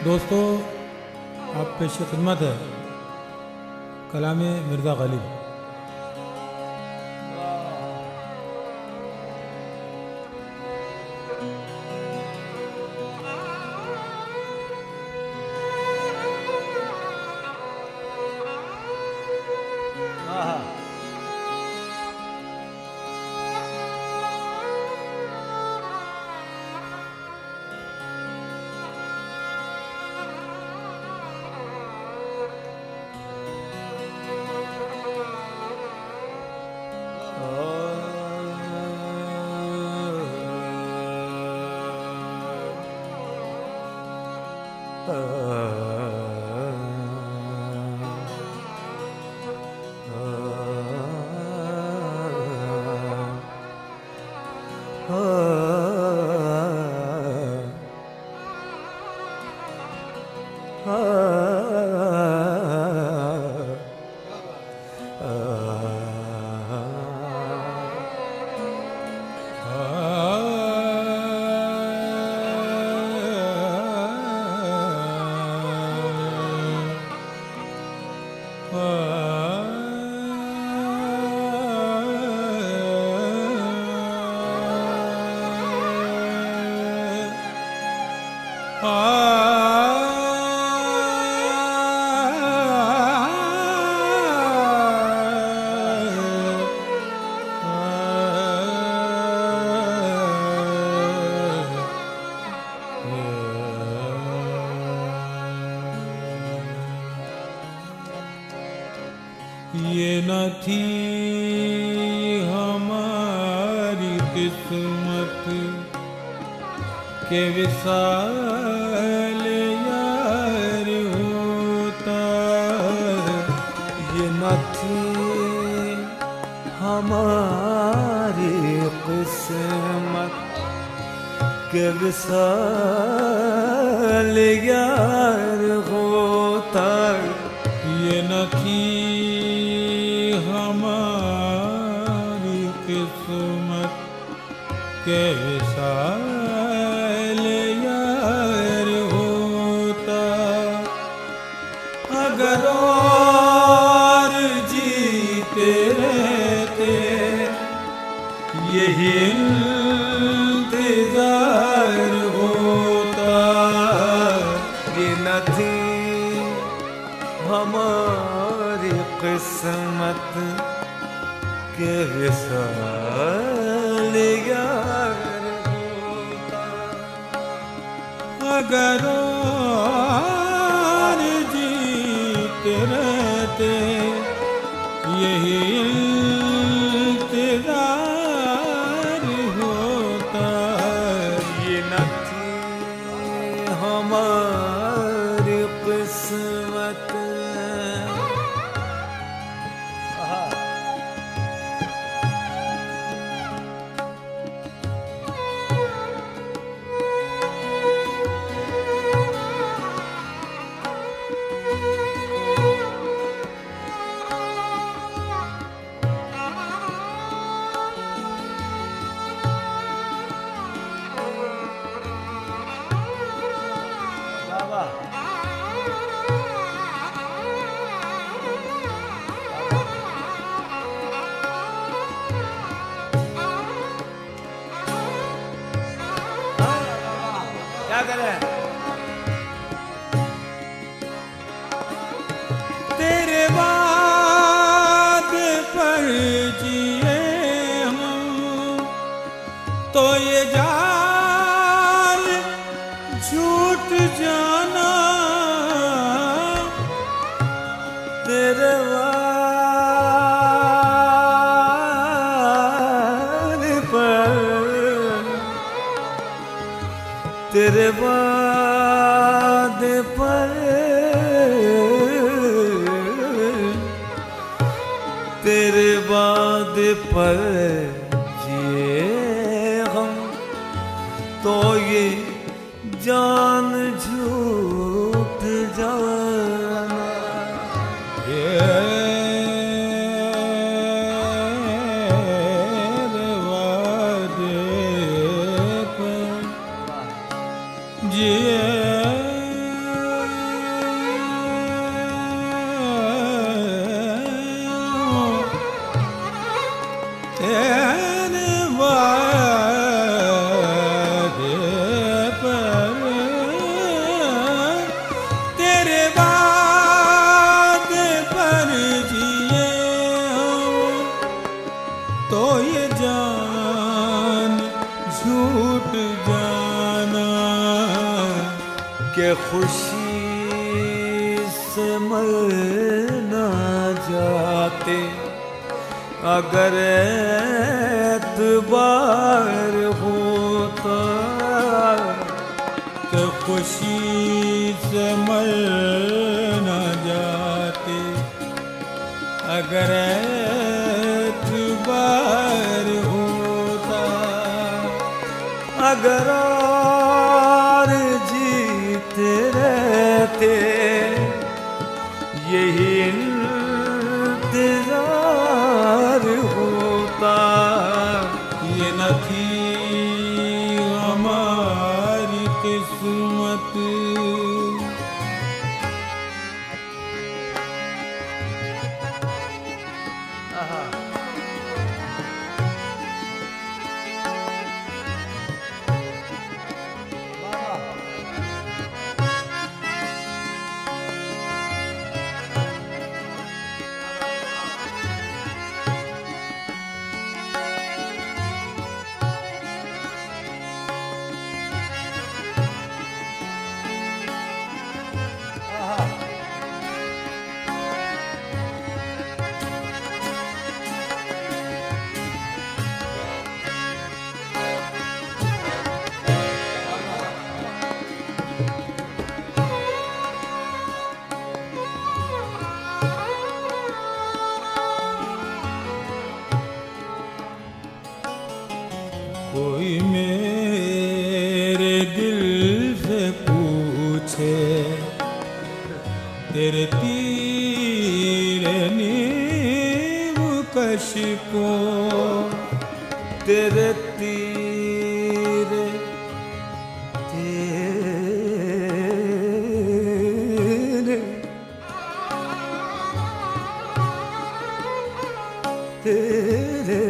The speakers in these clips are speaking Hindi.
दोस्तों, आप पेश खिदमत है कलाम मिर्ज़ा गालिब। ये न थी हमारी किस्मत के विशाल यार होता। ये न थी हमारी किस्मत के विशाल यार होता। ये न थी हमारी किस्मत के विशाल यार होता। अगर और जीते रहते यही इंतजार होता। ये न थी हमारी किस्मत के विशाल यार होता। अगर और जीते रहते यही इंतजार होता। ये न थी हमारी किस्मत। क्या करें? तेरे बाद पर जिए हम तो ये जान झूठ जाना। तेरे वाद पर तेरे वादे पर तेरे वादे पर जिए हम तो ये जान झूठ जाना। वादे पर जिए खुशी से मर ना जाते अगर एतबार होता। तो खुशी से मर न जाते अगर एतबार होता। अगर और जीते रहते यही इंतजार होता। ये न थी हमारी किस्मत कोई मेरे दिल से पूछे तेरे तीर नीम कश को। तेरे तीर तेरे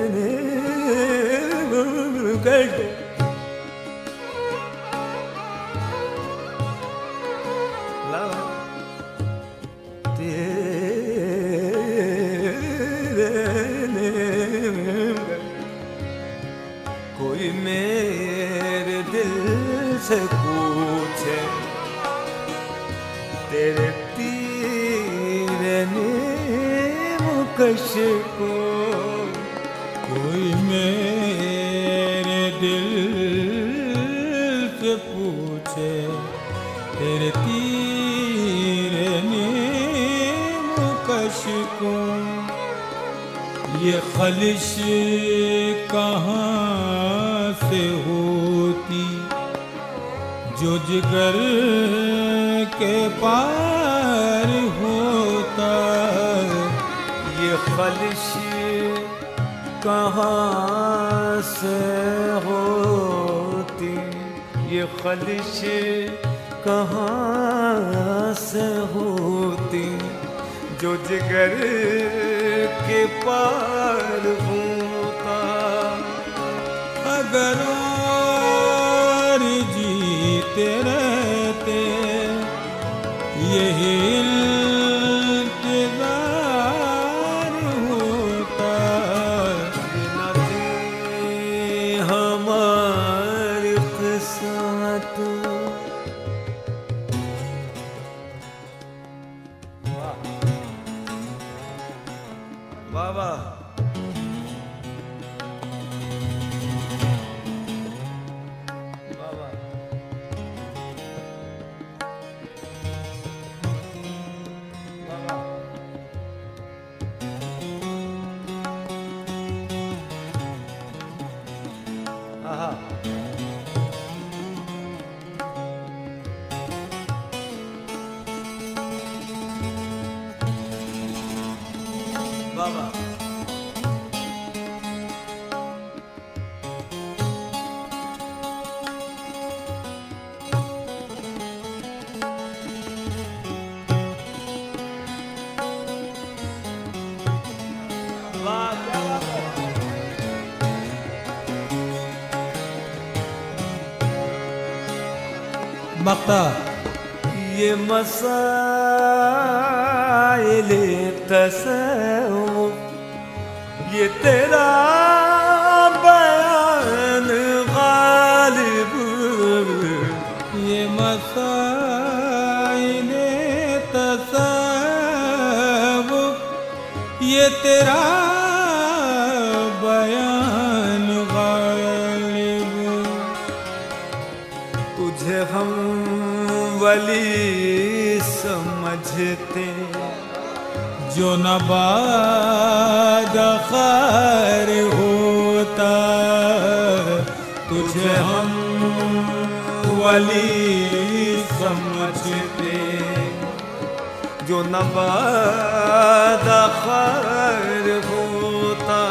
कोई मेरे दिल से पूछे तेरे तीर नीम कश को। कोई मेरे दिल से पूछे तेरे तीर नीम कश को। ये खलिश कहाँ से होती जो जिगर के पार होता। ये खलिश कहाँ से होती, ये खलिश कहाँ से होती जो जिगर के पार होता। अगर और जीते रहते यही इंतजार होता। न थी हमारी किस्मत। बाबा बाबा मक्ता ये मसाइल तसव्वुफ ये तेरा बयान गालिब। ये मसाइल ये तेरा बयान गालिब, तुझे हम वली समझते जो न बाद खैर होता, तुझे हम वली समझते जो न बाद खैर होता।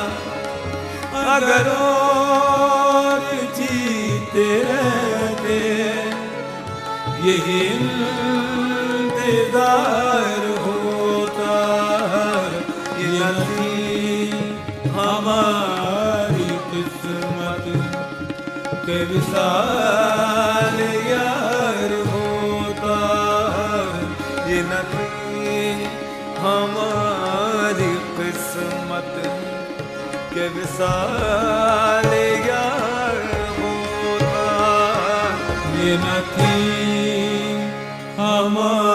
अगर और जीते रहते यही इंतजार होता, ये नहीं हमारी किस्मत के विशाल यार होता, ये नहीं हमारी किस्मत के विशाल यार होता, ये न थी हमारी